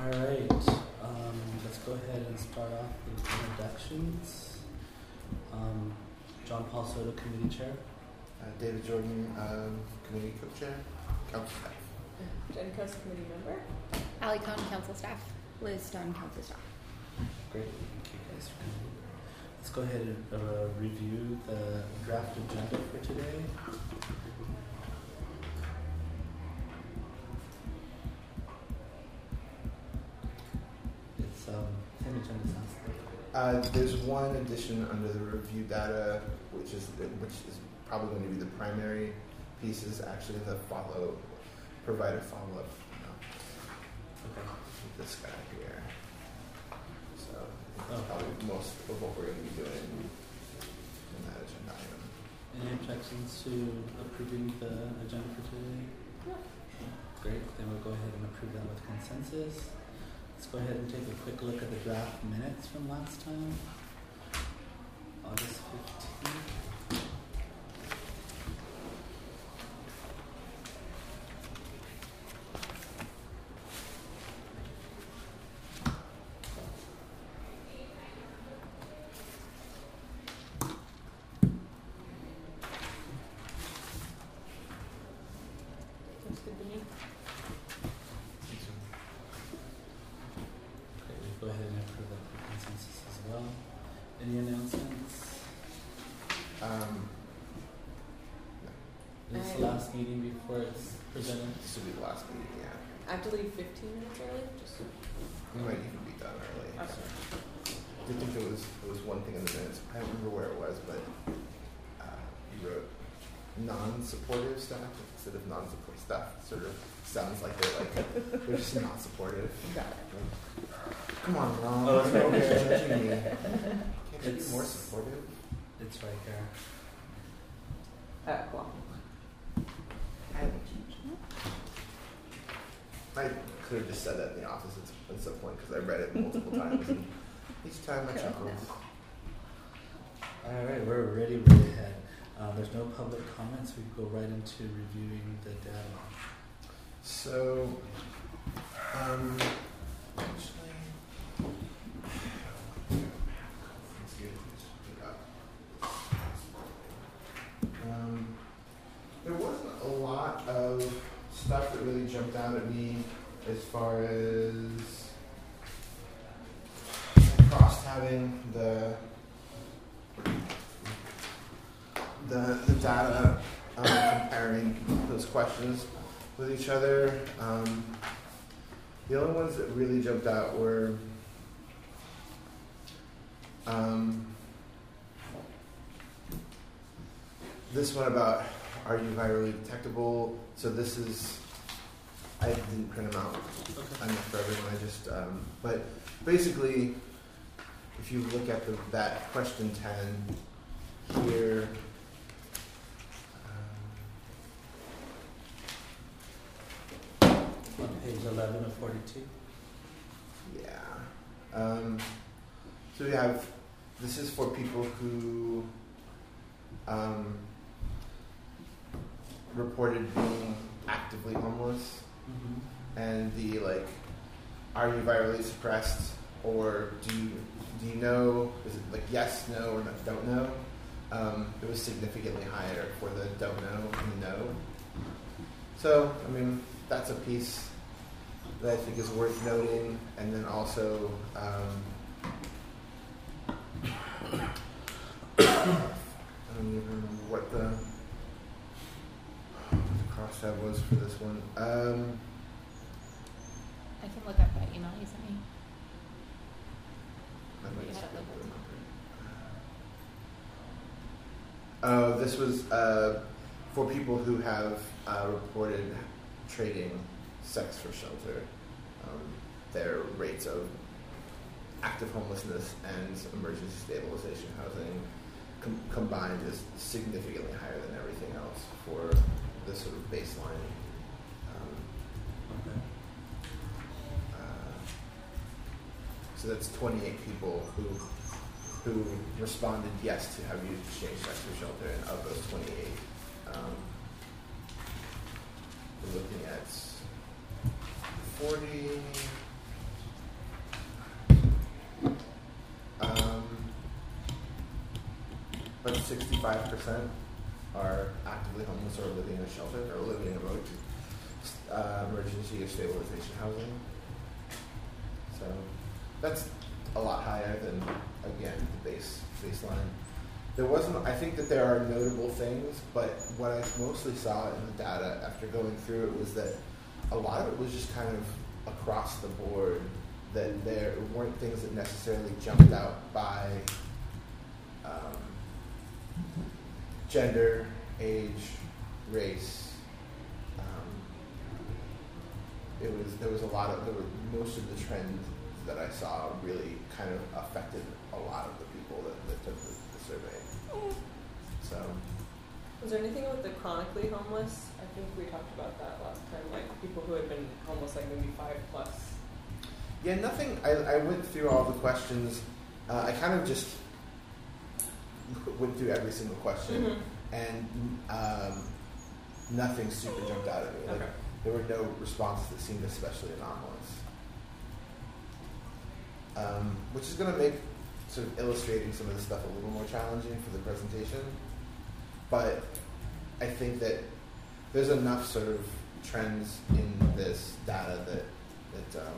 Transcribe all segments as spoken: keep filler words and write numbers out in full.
All right, um, let's go ahead and start off with introductions. Um, John Paul Soto, Committee Chair. Uh, David Jordan, um, Committee Co-Chair, Council Staff. Jen Coast, Committee Member. Allie Cohn, Council Staff. Liz Stone, Council Staff. Great, thank you guys for coming. Let's go ahead and uh, review the draft agenda for today. It's um, same agenda sounds like. Uh, there's one addition under the review data, which is which is probably going to be the primary piece. Is actually the follow, provide a follow up. You know, Okay. with this guy here. So Oh. that's probably most of what we're going to be doing in that agenda item. Any objections to approving the agenda for today? No. Great, then we'll go ahead and approve that with consensus. Let's go ahead and take a quick look at the draft minutes from last time. August fifteenth. Looks good to me. Okay, we'll go ahead and approve that with consensus as well. Any announcements? Um, Is this the I- last meeting before it's presented? this will be the last meeting. Yeah, I have to leave fifteen minutes early. Just we might even be done early. okay. So. I did think there was there was one thing in the minutes. I don't remember where it was, but uh, you wrote non-supportive staff instead of non-support staff. Sort of sounds like they're like they're just not supportive. Got it. Come on, Ron. Oh, that's right. Don't be judging me. Can't you It's- be more supportive? It's right here. Uh, well, I haven't changed. I could have just said that in the office at, at some point because I read it multiple times and each time I chuckled. All right, we're ready, we're ahead. Uh, there's no public comments. We go right into reviewing the data. So, um, actually, let's get it up. Um, there wasn't a lot of stuff that really jumped out at me as far as cross having the the the data um, comparing those questions with each other. Um, the only ones that really jumped out were um, this one about are you virally detectable? So this is, I didn't print them out Okay. enough for everyone. I just, um, but basically, if you look at the, that question ten here. On page eleven of forty-two. Yeah. Um, so we have, this is for people who um, reported being actively homeless, Mm-hmm. and the like, are you virally suppressed, or do you, do you know, is it like yes, no, or not, don't know? Um, it was significantly higher for the don't know and the no. So, I mean, that's a piece that I think is worth noting, and then also, um, I don't even remember what the, what the cross tab was for this one. Um, I can look up that email you sent me. I might You just had it be able to labeled. remember. Oh, this was uh, for people who have uh, reported trading sex for shelter. Um, their rates of active homelessness and emergency stabilization housing com- combined is significantly higher than everything else for this sort of baseline. Um, Okay. uh, so that's twenty-eight people who who responded yes to have you change sex for shelter, and of those twenty-eight, um, we're looking at forty, twenty-five percent are actively homeless or living in a shelter or living in emergency, uh, emergency or stabilization housing. So that's a lot higher than, again, the base baseline. There wasn't, I think that there are notable things, but what I mostly saw in the data after going through it was that a lot of it was just kind of across the board, that there weren't things that necessarily jumped out by um, gender, age, race. Um, it was there was a lot of there were most of the trends that I saw really kind of affected a lot of the people that, that took the, the survey. So, Was there anything with the chronically homeless? I think we talked about that last time, like people who had been homeless like maybe five plus. yeah, nothing. I, I went through all the questions. Uh, I kind of just went through every single question, Mm-hmm. and um, nothing super jumped out at me. Like, Okay. there were no responses that seemed especially anomalous. Um, which is going to make sort of illustrating some of the stuff a little more challenging for the presentation. But I think that there's enough sort of trends in this data that that um,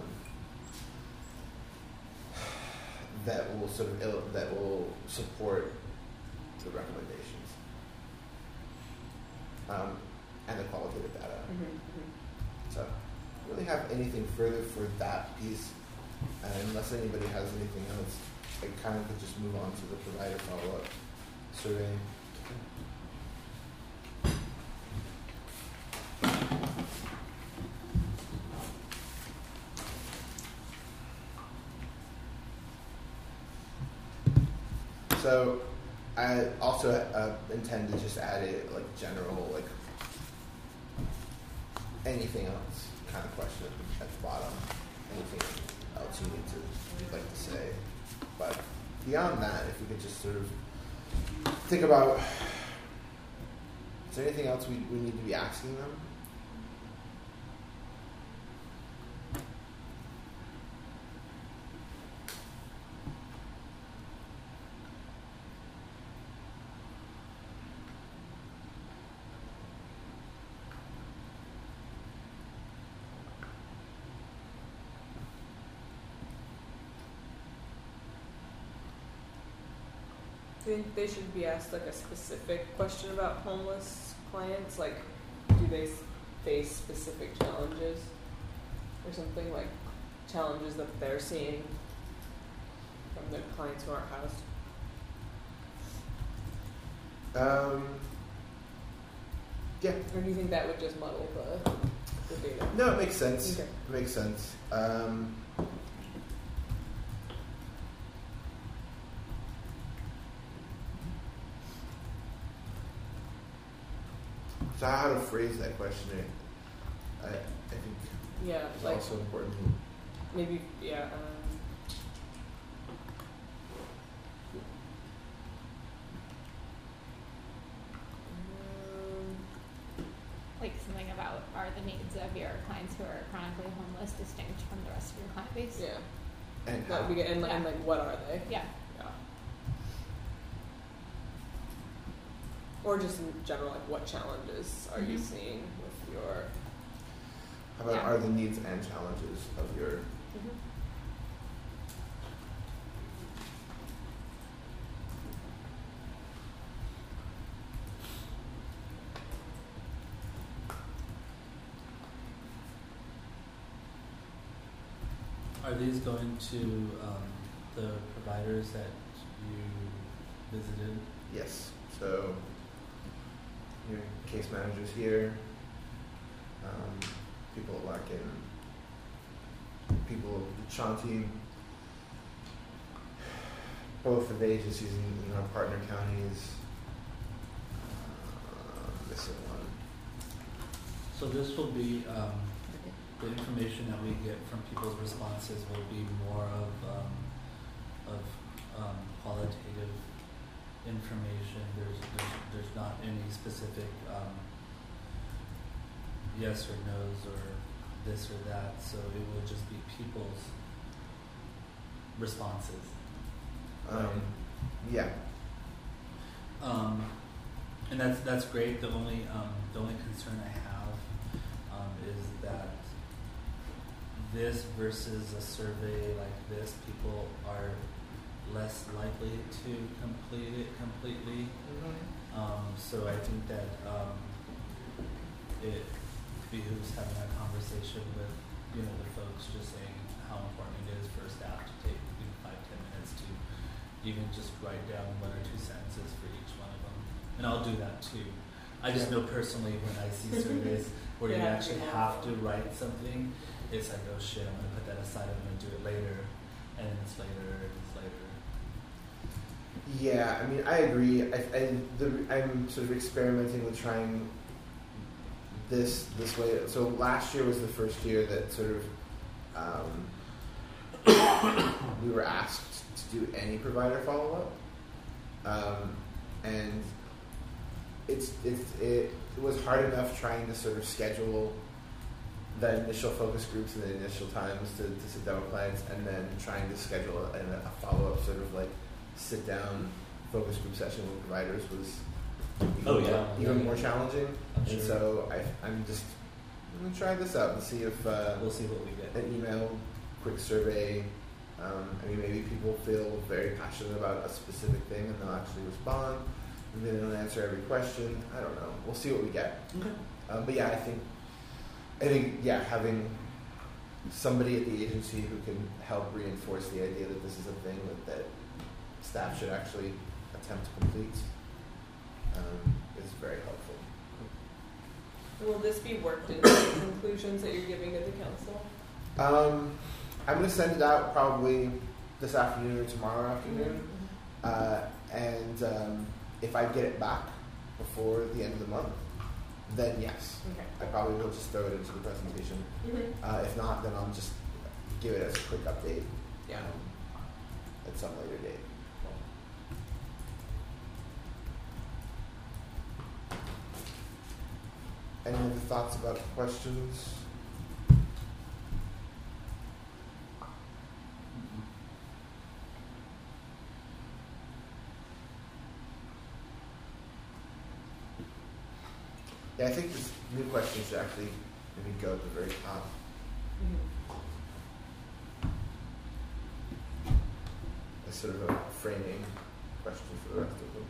that will sort of il- that will support the recommendations um, and the qualitative data. Mm-hmm. So, I don't really have anything further for that piece, uh, unless anybody has anything else. I kind of could just move on to the provider follow-up survey. So, I also uh, intend to just add a like general like anything else kind of question at the bottom. Anything else you need to you'd like to say, but beyond that, if we could just sort of think about, is there anything else we we need to be asking them? Do you think they should be asked like a specific question about homeless clients? Like, do they s- face specific challenges or something, like challenges that they're seeing from the clients who aren't housed? Um, yeah. Or do you think that would just muddle the, the data? No, it makes sense. Okay. It makes sense. Um, so how to phrase that question, I, I think Yeah, is like also important. maybe, yeah. Um, um, Like something about, are the needs of your clients who are chronically homeless distinct from the rest of your client base? yeah, And that how? would be good. And, like- and Yeah. like, what are they? Yeah. Yeah. Or just in general, like, what challenges are you Mhm. seeing with your? How about Yeah. are the needs and challenges of your Are these going to um, the providers that you visited? yes? So your case managers here, um, people at Larkin, people at Shanti, both of the agencies in, in our partner counties. Uh, missing one. So this will be, um, the information that we get from people's responses will be more of, um, of um, qualitative information. There's, there's, there's not any specific um, yes or no's or this or that, so it will just be people's responses. Um, yeah. Um, And that's that's great. The only um, the only concern I have um, is that this versus a survey like this, people are less likely to complete it completely. Mm-hmm. Um, so I think that um, it behooves having a conversation with you know the folks, just saying how important it is for staff to take you know, five ten minutes to even just write down one or two sentences for each one of them. And I'll do that too. I just know personally when I see surveys where you Yeah, actually yeah. have to write something, it's like, oh shit, I'm gonna put that aside, I'm gonna do it later, and it's later, and it's later. Yeah, I mean, I agree. I, I, the, I'm sort of experimenting with trying this this way. So last year was the first year that sort of um, we were asked to do any provider follow up, um, and it's it's it, it was hard enough trying to sort of schedule the initial focus groups and the initial times to, to sit down with clients, and then trying to schedule a, a follow up sort of like sit down focus group session with providers was even, Oh, more, yeah. even Yeah. more challenging. I'm And sure. so I, I'm just I'm gonna try this out and see if uh, We'll see what we get. an email, quick survey. Um, I mean, maybe people feel very passionate about a specific thing and they'll actually respond. Maybe they don't answer every question. I don't know. We'll see what we get. Okay. Um, but yeah, I think I think yeah, having somebody at the agency who can help reinforce the idea that this is a thing that, that staff should actually attempt to complete um, is very helpful. Will this be worked into the conclusions that you're giving to the council? Um, I'm going to send it out probably this afternoon or tomorrow afternoon. Uh, and um, if I get it back before the end of the month, then yes, Okay. I probably will just throw it into the presentation. Mm-hmm. Uh, if not, then I'll just give it as a quick update Yeah. um, at some later date. Any other thoughts about questions? Yeah, I think this new question should actually maybe go at the very top. As sort of a framing question for the rest of them.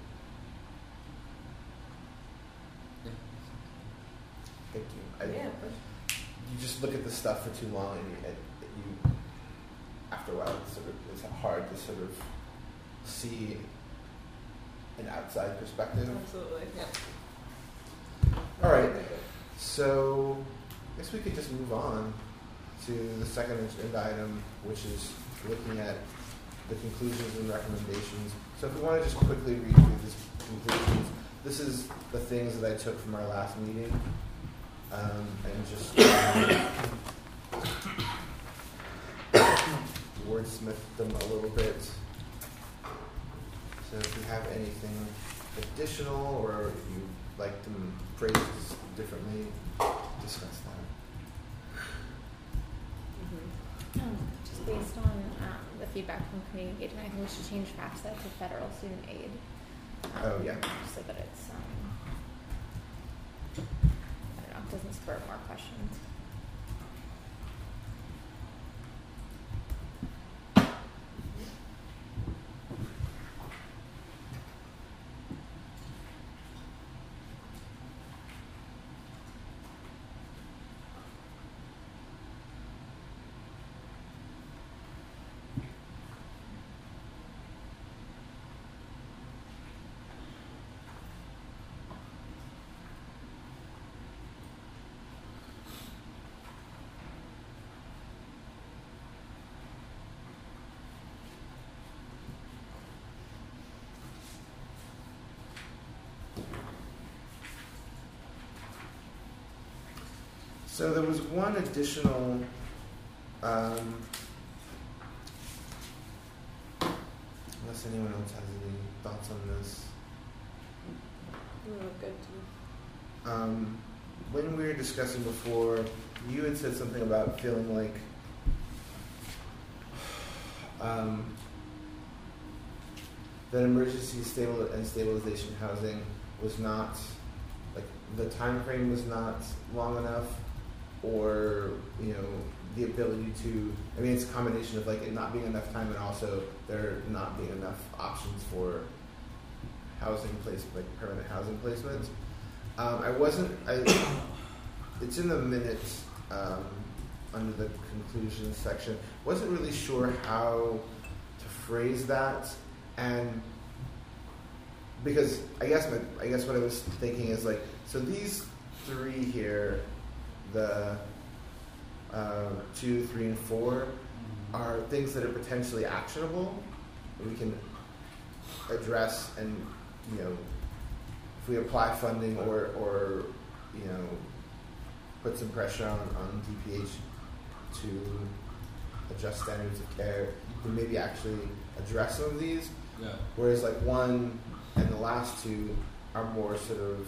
Thank you. I, Yeah. You just look at the stuff for too long, and you, and you after a while, it's sort of it's hard to sort of see an outside perspective. Absolutely. Yeah. All right. So, I guess we could just move on to the second agenda item, which is looking at the conclusions and recommendations. So if we want to just quickly read through these conclusions, this is the things that I took from our last meeting, um, and just um, wordsmith them a little bit. So if you have anything additional, or if you like them phrased differently, discuss that. Mm-hmm. Um, just based on um, the feedback from community engagement, I think we should change FAFSA to federal student aid. Um, Oh, yeah. So that it's, um, I don't know, doesn't spur more questions. So there was one additional, um, unless anyone else has any thoughts on this. Oh, good to Um, when we were discussing before, you had said something about feeling like um, that emergency stable and stabilization housing was not, like, the time frame was not long enough, or, you know, the ability to, I mean, it's a combination of, like, it not being enough time and also there not being enough options for housing place, like, permanent housing placement. Um, I wasn't, I, it's in the minutes, um, under the conclusions section. Wasn't really sure how to phrase that, and because I guess my, I guess what I was thinking is, like, so these three here, the uh, two, three, and four, are things that are potentially actionable. We can address, and, you know, if we apply funding or or you know, put some pressure on, on D P H to adjust standards of care, we maybe actually address some of these. Yeah. Whereas, like, one and the last two are more sort of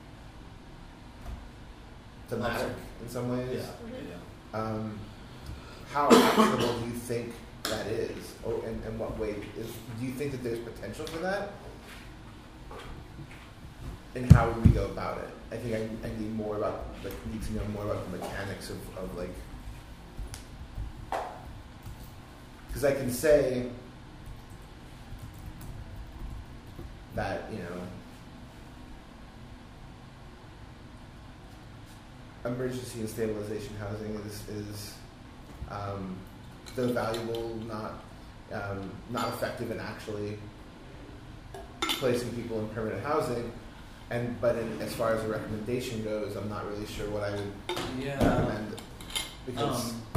thematic Also, in some ways. Yeah. Yeah. Um, how actionable do you think that is? Oh, and, and what way is? Do you think that there's potential for that? And how would we go about it? I think I, I need more about, like, need to know more about the mechanics of, of like, because I can say that, you know, emergency and stabilization housing is is um, still valuable, not um, not effective in actually placing people in permanent housing. And but in, as far as a recommendation goes, I'm not really sure what I would Yeah. recommend, because Um,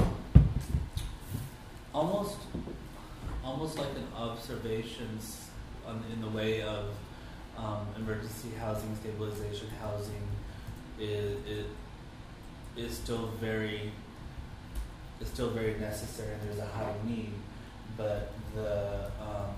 almost, almost like an observations on, in the way of um, emergency housing, stabilization housing, is it is still very is still very necessary, and there's a high need, but the um,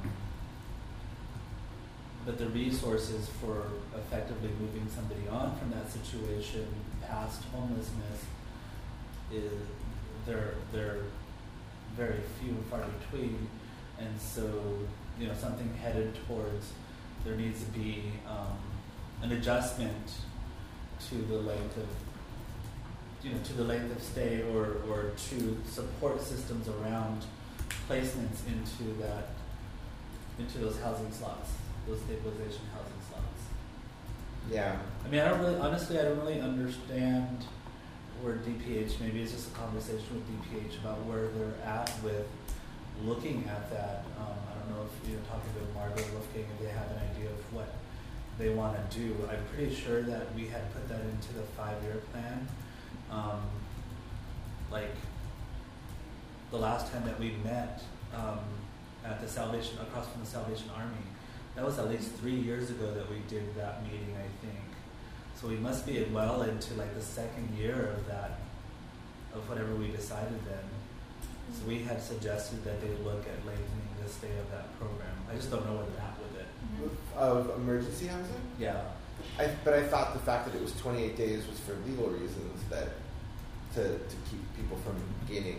but the resources for effectively moving somebody on from that situation past homelessness is they're they're very few and far between, and so, you know, something headed towards there needs to be um, an adjustment to the length of you know to the length of stay or or to support systems around placements into that into those housing slots, those stabilization housing slots. yeah, I mean, I don't really, honestly, I don't really understand where D P H, maybe it's just a conversation with D P H about where they're at with looking at that. Um, I don't know if you're talking to Margaret Wolfgang, if they have an idea of what they want to do. I'm pretty sure that we had put that into the five-year plan. Um, like, the last time that we met um, at the Salvation, across from the Salvation Army, that was at least three years ago that we did that meeting, I think. So we must be well into like the second year of that, of whatever we decided then. So we had suggested that they look at lengthening the stay of that program. I just don't know where they're at with it. of emergency housing. Yeah. I, but I thought the fact that it was twenty-eight days was for legal reasons, that to to keep people from gaining.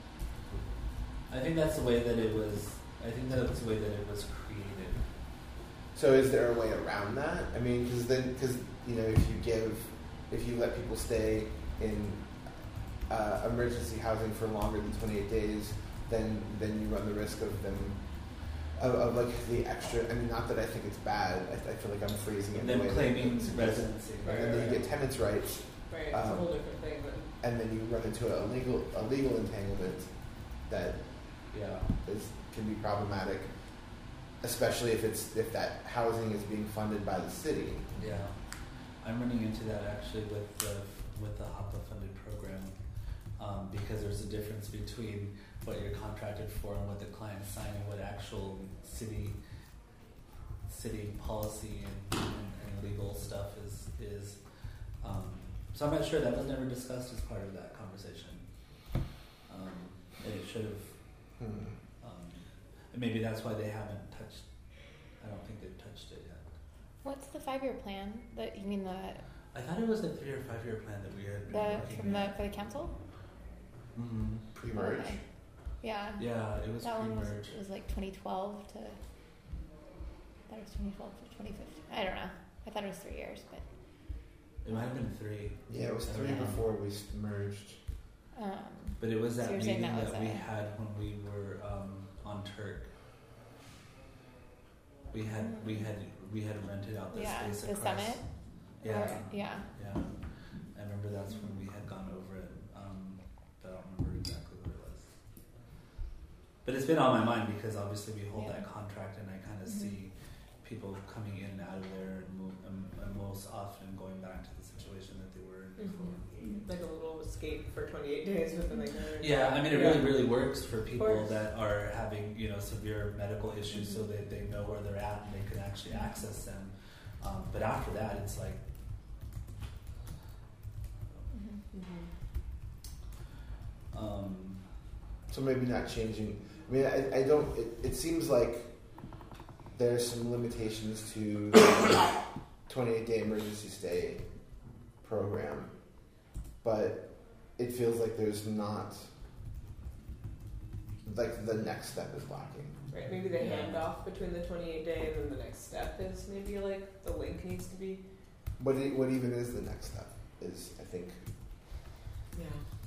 I think that's the way that it was, I think that was the way that it was created. So is there a way around that? I mean, because then, because, you know, if you give, if you let people stay in uh, emergency housing for longer than twenty-eight days, then then you run the risk of them, of, of like the extra. I mean, not that I think it's bad. I, I feel like I'm phrasing it in Them a way claiming that, residency. right, and then you get tenants' rights, Right, it's a Um, whole different thing, but and then you run into a legal a legal entanglement that Yeah. is can be problematic, especially if it's if that housing is being funded by the city. Yeah. I'm running into that actually with the with the HAPA funded program, um, because there's a difference between what you're contracted for and what the client's signing, what actual city city policy and, and, and legal stuff is is. Um, so I'm not sure, that was never discussed as part of that conversation, um, and it should have. Hmm. Um, and maybe that's why they haven't touched. I don't think they've touched it yet. What's the five-year plan? That you mean the I thought it was a three or five year plan that we had been the looking from the at. for the council? Mm-hmm. Pre-merge. Okay. Yeah. Yeah, it was That one was pre-merge. it was like twenty twelve to. That was twenty twelve to twenty fifteen. I don't know. I thought it was three years, but It might have been three. Yeah, it was I don't three know. before we s- merged. um, But it was So that you're saying meeting that was that we a- had when we were um, on Turk. We had we had we had rented out the yeah, space the across. summit. Yeah, Or, yeah. yeah. I remember that's when we had gone over it. Um, but I don't remember exactly what it was. But it's been on my mind because obviously we hold Yeah. that contract, and I kind of Mhm. see people coming in and out of there, and, move, and, and most often going back to the situation that they were in before. Mhm. Like a little escape for twenty-eight days with an like. Yeah, I mean, it Yeah. really, really works for people course. that are having, you know, severe medical issues, so Mhm. that they know where they're at and they can actually access them. Um, but after that, it's like, Mhm. Mhm. um, So maybe not changing. I mean, I, I don't. It, it seems like there's some limitations to the twenty-eight day emergency stay program, but it feels like there's not. Like the next step is lacking. Right, maybe the Yeah. handoff between the twenty-eight day and then the next step is maybe like the link needs to be. What e- what even is the next step? Is I think Yeah.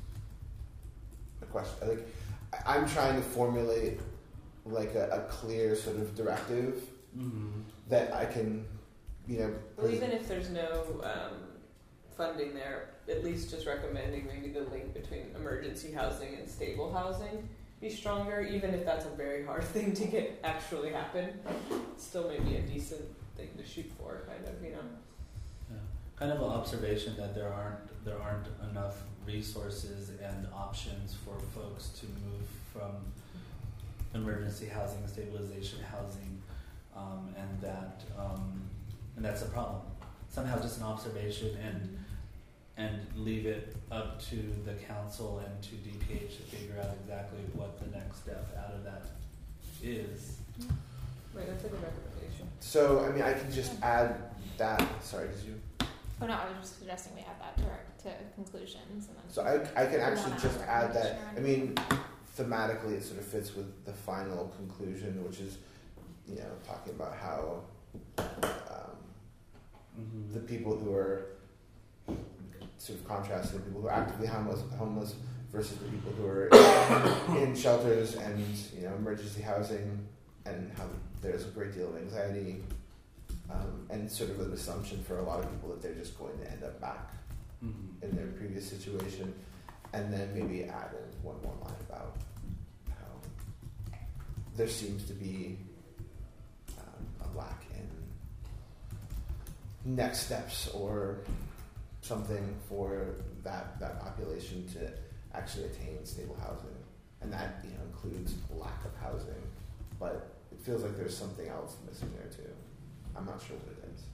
a question. Like I- I'm trying to formulate like a, a clear sort of directive mm-hmm. that I can, you know. Well, pres- even if there's no um, funding there, at least just recommending maybe the link between emergency housing and stable housing be stronger, even if that's a very hard thing to get actually happen. Still maybe a decent thing to shoot for, kind of, you know. Yeah. Kind of an observation that there aren't there aren't enough resources and options for folks to move from emergency housing, stabilization housing, um, and that um, and that's a problem. Somehow, just an observation, and and leave it up to the council and to D P H to figure out exactly what the next step out of that is. Right, that's a good recommendation. So I mean, I can just add that. Sorry, did you? Oh no, I was just suggesting we add that to our, to conclusions and then. So I, I can actually Wanna just add add that. recommendation I mean, thematically, it sort of fits with the final conclusion, which is, you know, talking about how um, Mm-hmm. the people who are sort of contrasting the people who are actively homeless, homeless versus the people who are in shelters and, you know, emergency housing, and how there's a great deal of anxiety um, and sort of an assumption for a lot of people that they're just going to end up back Mm-hmm. in their previous situation, and then maybe add in one more line about how there seems to be um, a lack in next steps or something for that that population to actually attain stable housing, and that, you know, includes lack of housing, but it feels like there's something else missing there too. I'm not sure what it is.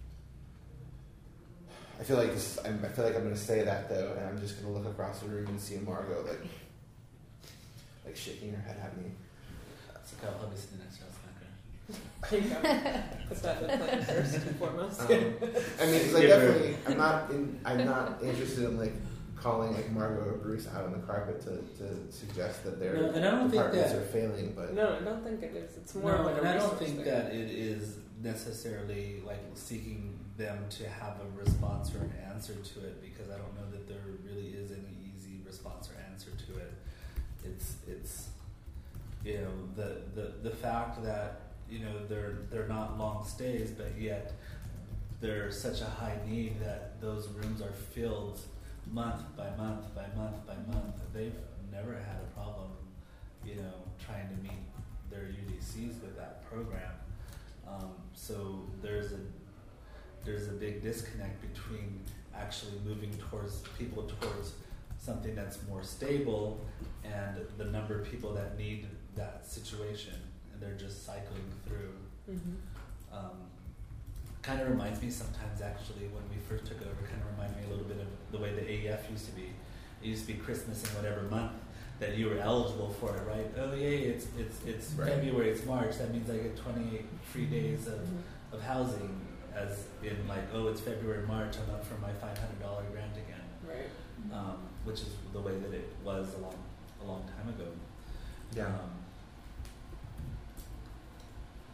I feel like this, I'm, I feel like I'm going to say that though, and I'm just going to look across the room and see Margot like, like shaking her head at me. So Kyle probably sitting next to us back there. There you go. Put that in the plan first and foremost. Um, I mean, because I Give her- definitely, I'm not, in, I'm not interested in like calling like Margot or Bruce out on the carpet to, to suggest that their No, and I don't think departments that- are failing, but No, I don't think it is. It's more No, of like a and I don't resource think thing. that it is necessarily like seeking them to have a response or an answer to it, because I don't know that there really is any easy response or answer to it. It's it's you know the the, the fact that, you know, they're they're not long stays, but yet there's such a high need that those rooms are filled month by month by month by month. They've never had a problem, you know, trying to meet their U D Cs with that program. Um, so there's a there's a big disconnect between actually moving towards people towards something that's more stable and the number of people that need that situation, and they're just cycling through. Mm-hmm. Um, kind of reminds me sometimes, actually, when we first took over, kind of reminded me a little bit of the way the A E F used to be. It used to be Christmas in whatever month that you were eligible for it, right? Oh, yay, it's it's it's Right. February, it's March. That means I get twenty-eight free days of, Mm-hmm. of housing, as in like, oh, it's February, March, I'm up for my five hundred dollars grant again. Right. Um, which is the way that it was a long, a long time ago. yeah. Um,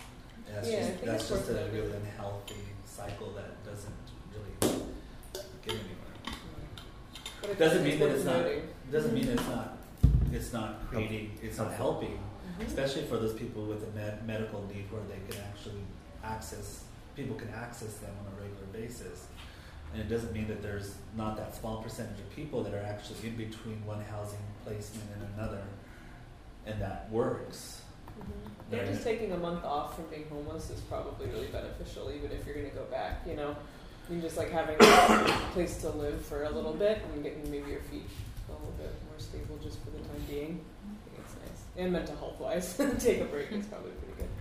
that's Yeah, I just, think that's it's just worth a noting. really unhealthy cycle that doesn't really get anywhere. But I Doesn't think mean that worth it's not, noting. doesn't mean it's not, it's not creating, it's not helping, Mhm. especially for those people with a med- medical need where they can actually access, people can access them on a regular basis. And it doesn't mean that there's not that small percentage of people that are actually in between one housing placement and another, and that works. Mm-hmm. And Right. just taking a month off from being homeless is probably really beneficial, even if you're going to go back, you know? I mean, just like having a place to live for a little bit and getting maybe your feet a little bit more stable just for the time being. I think it's nice. And mental health wise, take a break is probably pretty good.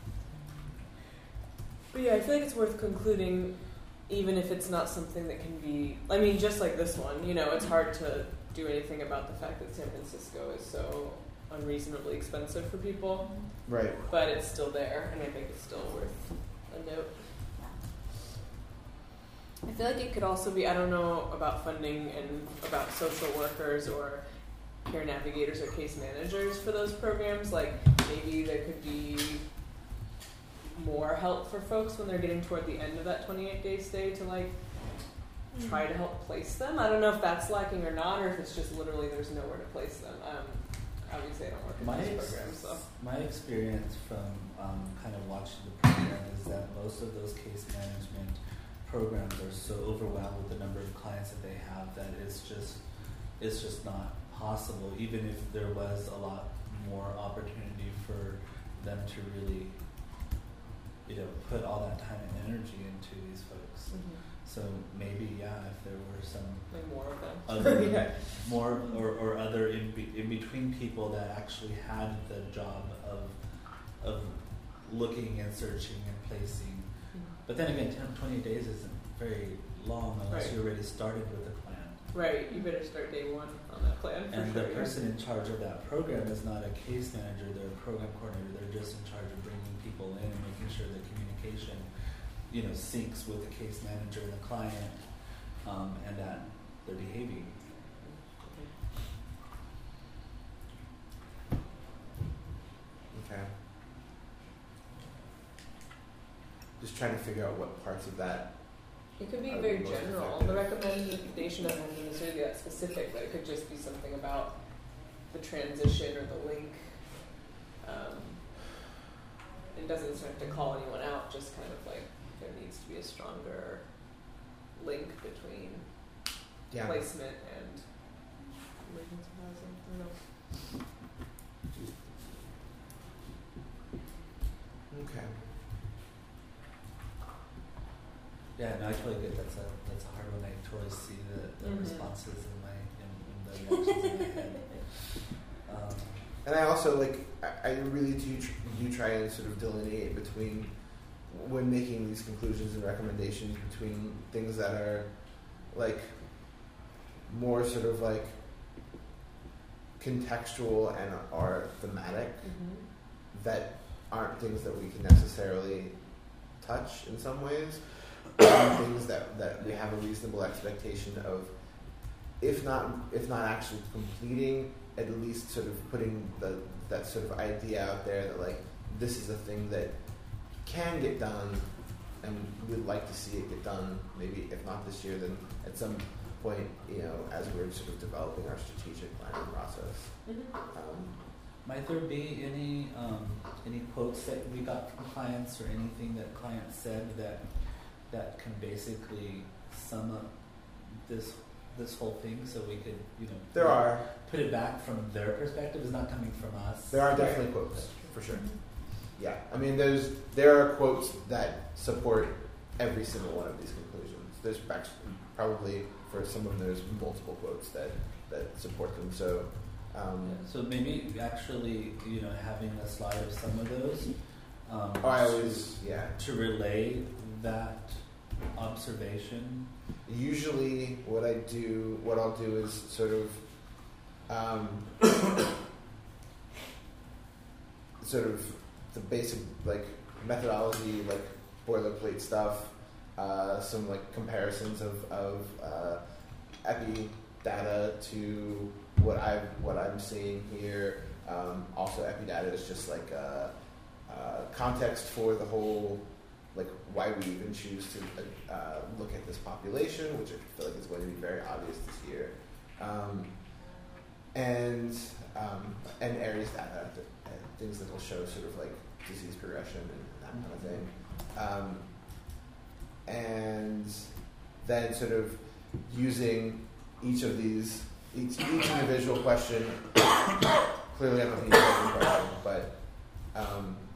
But yeah, I feel like it's worth concluding, even if it's not something that can be, I mean, just like this one, you know, it's hard to do anything about the fact that San Francisco is so unreasonably expensive for people, Right. but it's still there, and I think it's still worth a note. I feel like it could also be, I don't know about funding and about social workers or care navigators or case managers for those programs, like maybe there could be more help for folks when they're getting toward the end of that twenty-eight day stay to like try to help place them. I don't know if that's lacking or not, or if it's just literally there's nowhere to place them. Um, obviously I don't work in My, those ex- programs, so. my experience from um, kind of watching the program is that most of those case management programs are so overwhelmed with the number of clients that they have that it's just it's just not possible, even if there was a lot more opportunity for them to really, you know, put all that time and energy into these folks. Mm-hmm. So maybe, yeah, if there were some Like more of them. other Yeah. more or, or other in, be, in between people that actually had the job of of looking and searching and placing. But then again, ten, twenty days isn't very long unless Right. you already started with a plan. Right, you better start day one on that plan for And sure. the person in charge of that program is not a case manager, they're a program coordinator. They're just in charge of bringing people in and making sure the communication, you know, syncs with the case manager and the client, um, and that they're behaving. Okay. Just trying to figure out what parts of that. It could be Are very the most general. effective. The recommendation doesn't have to necessarily be that specific, but it could just be something about the transition or the link. Um, it doesn't have to call anyone out, just kind of like there needs to be a stronger link between Yeah. placement and emergency housing. I don't know. Okay. Yeah, no, I totally get that's a that's a hard one. I totally see the, the Mhm. responses in my in, in the reactions in my head. Um, And I also like I, I really do tr- do try and sort of delineate between when making these conclusions and recommendations between things that are like more sort of like contextual and are thematic that aren't things that we can necessarily touch in some ways, and things that, that we have a reasonable expectation of, if not if not actually completing, at least sort of putting the that sort of idea out there that like this is a thing that can get done and we'd like to see it get done, maybe if not this year then at some point, you know, as we're sort of developing our strategic planning process. Mm-hmm. Um, might there be any um, any quotes that we got from clients or anything that clients said that that can basically sum up this this whole thing, so we could, you know, there put, are put it back from their perspective. It's not coming from us. there are definitely quotes for sure. Yeah, I mean, there's there are quotes that support every single one of these conclusions. There's actually probably for some of them there's multiple quotes that, that support them. So, um, Yeah, so maybe actually, you know, having a slide of some of those. Um, oh, I to- always yeah. to relay that observation. Usually, what I do, what I'll do is sort of, um, sort of the basic like methodology, like boilerplate stuff. Uh, some like comparisons of of uh, epi data to what I what I'm seeing here. Um, also, epi data is just like uh, uh, context for the whole, like why we even choose to uh, look at this population, which I feel like is going to be very obvious this year, um, and um, and areas data, uh, things that will show sort of like disease progression and that kind of thing, um, and then sort of using each of these, each, each individual question. Clearly, I'm not going to use every question, but um,